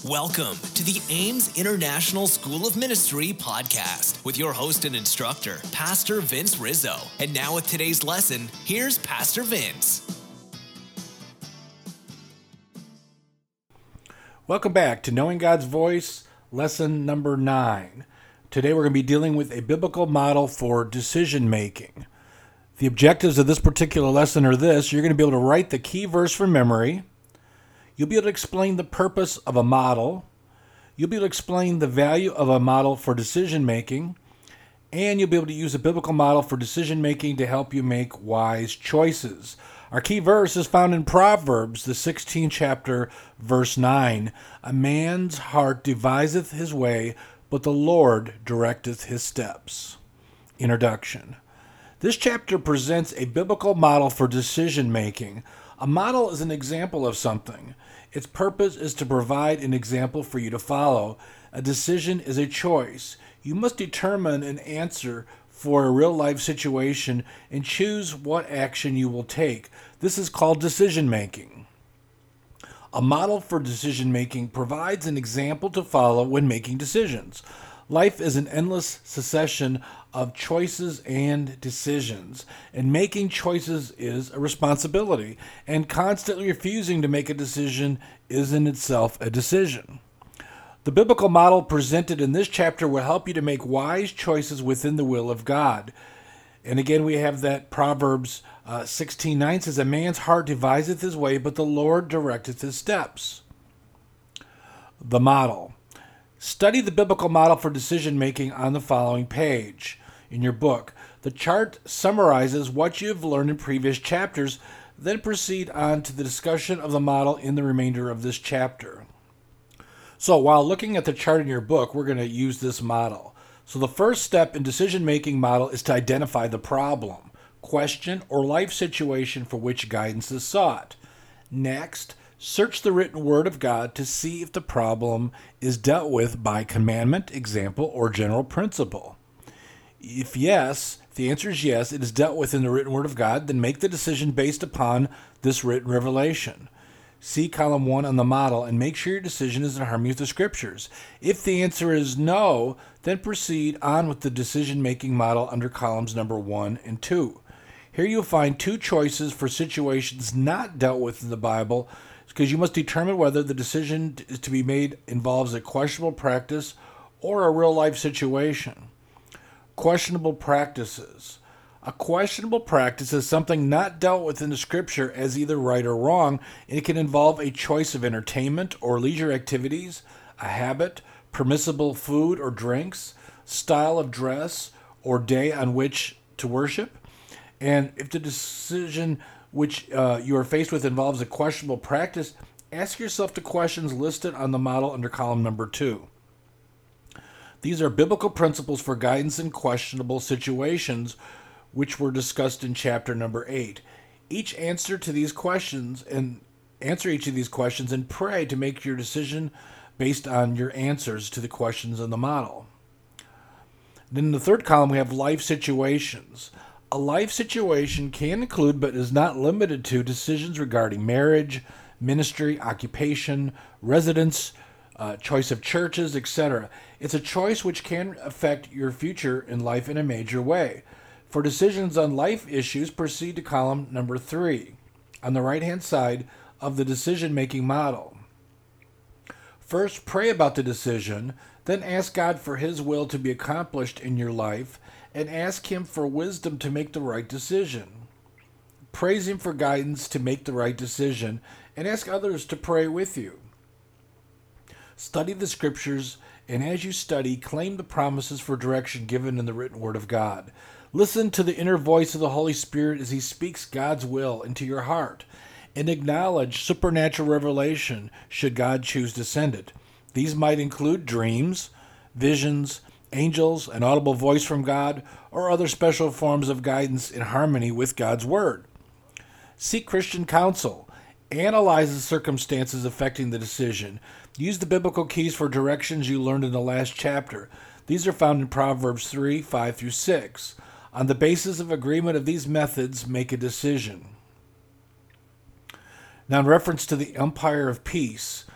Welcome to the Ames International School of Ministry podcast with your host and instructor, Pastor Vince Rizzo. And now with today's lesson, here's Pastor Vince. Welcome back to Knowing God's Voice, lesson number 9. Today we're going to be dealing with a biblical model for decision making. The objectives of this particular lesson are this: you're going to be able to write the key verse from memory. You'll be able to explain the purpose of a model. You'll be able to explain the value of a model for decision making. And you'll be able to use a biblical model for decision making to help you make wise choices. Our key verse is found in Proverbs, the 16th chapter, verse 9. A man's heart deviseth his way, but the Lord directeth his steps. Introduction. This chapter presents a biblical model for decision making. A model is an example of something. Its purpose is to provide an example for you to follow. A decision is a choice. You must determine an answer for a real-life situation and choose what action you will take. This is called decision making. A model for decision making provides an example to follow when making decisions. Life is an endless succession of choices and decisions, and making choices is a responsibility, and constantly refusing to make a decision is in itself a decision. The biblical model presented in this chapter will help you to make wise choices within the will of God. And again, we have that Proverbs 16:9 says, "A man's heart deviseth his way, but the Lord directeth his steps." The model. Study the biblical model for decision-making on the following page in your book. The chart summarizes what you have learned in previous chapters, then proceed on to the discussion of the model in the remainder of this chapter. So while looking at the chart in your book, we're going to use this model. So the first step in decision-making model is to identify the problem, question, or life situation for which guidance is sought. Next, search the written word of God to see if the problem is dealt with by commandment, example, or general principle. If the answer is yes, it is dealt with in the written word of God, then make the decision based upon this written revelation. See column 1 on the model and make sure your decision is in harmony with the scriptures. If the answer is no, then proceed on with the decision-making model under columns number 1 and 2. Here you'll find 2 choices for situations not dealt with in the Bible, because you must determine whether the decision to be made involves a questionable practice or a real-life situation. Questionable practices. A questionable practice is something not dealt with in the scripture as either right or wrong, and it can involve a choice of entertainment or leisure activities, a habit, permissible food or drinks, style of dress, or day on which to worship. And if the decision which you are faced with involves a questionable practice, ask yourself the questions listed on the model under column number 2. These are biblical principles for guidance in questionable situations, which were discussed in chapter number 8. Answer each of these questions and pray to make your decision based on your answers to the questions in the model. Then in the third column, we have life situations. A life situation can include, but is not limited to, decisions regarding marriage, ministry, occupation, residence, choice of churches, etc. It's a choice which can affect your future in life in a major way. For decisions on life issues, proceed to column number 3 on the right-hand side of the decision-making model. First, pray about the decision, then ask God for His will to be accomplished in your life, and ask Him for wisdom to make the right decision. Praise Him for guidance to make the right decision, and ask others to pray with you. Study the scriptures, and as you study, claim the promises for direction given in the written word of God. Listen to the inner voice of the Holy Spirit as He speaks God's will into your heart, and acknowledge supernatural revelation should God choose to send it. These might include dreams, visions, angels, an audible voice from God, or other special forms of guidance in harmony with God's Word. Seek Christian counsel. Analyze the circumstances affecting the decision. Use the biblical keys for directions you learned in the last chapter. These are found in Proverbs 3, 5 through 6. On the basis of agreement of these methods, make a decision. Now, in reference to the umpire of peace,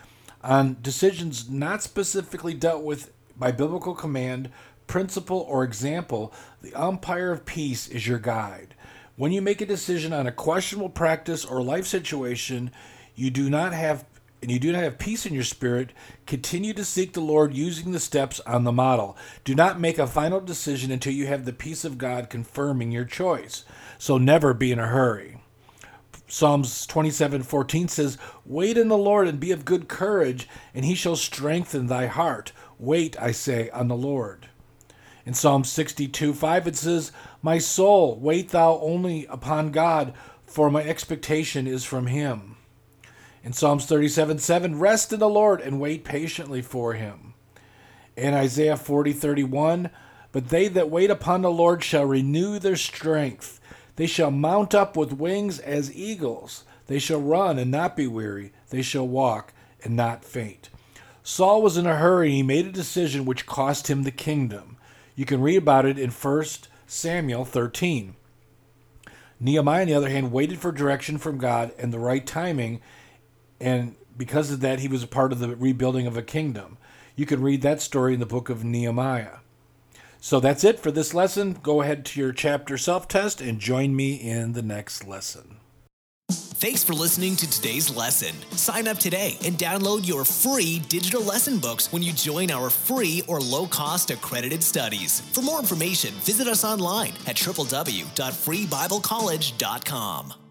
on decisions not specifically dealt with by biblical command, principle, or example, the umpire of peace is your guide. When you make a decision on a questionable practice or life situation, you do not have peace in your spirit, continue to seek the Lord using the steps on the model. Do not make a final decision until you have the peace of God confirming your choice. So never be in a hurry. Psalms 27:14 says, "Wait in the Lord and be of good courage, and he shall strengthen thy heart. Wait, I say, on the Lord." In Psalm 62:5 it says, "My soul, wait thou only upon God, for my expectation is from him." In Psalms 37:7, "Rest in the Lord and wait patiently for him." In Isaiah 40:31, "But they that wait upon the Lord shall renew their strength. They shall mount up with wings as eagles. They shall run and not be weary. They shall walk and not faint." Saul was in a hurry, and he made a decision which cost him the kingdom. You can read about it in 1 Samuel 13. Nehemiah, on the other hand, waited for direction from God and the right timing, and because of that, he was a part of the rebuilding of a kingdom. You can read that story in the book of Nehemiah. So that's it for this lesson. Go ahead to your chapter self-test and join me in the next lesson. Thanks for listening to today's lesson. Sign up today and download your free digital lesson books when you join our free or low-cost accredited studies. For more information, visit us online at www.freebiblecollege.com.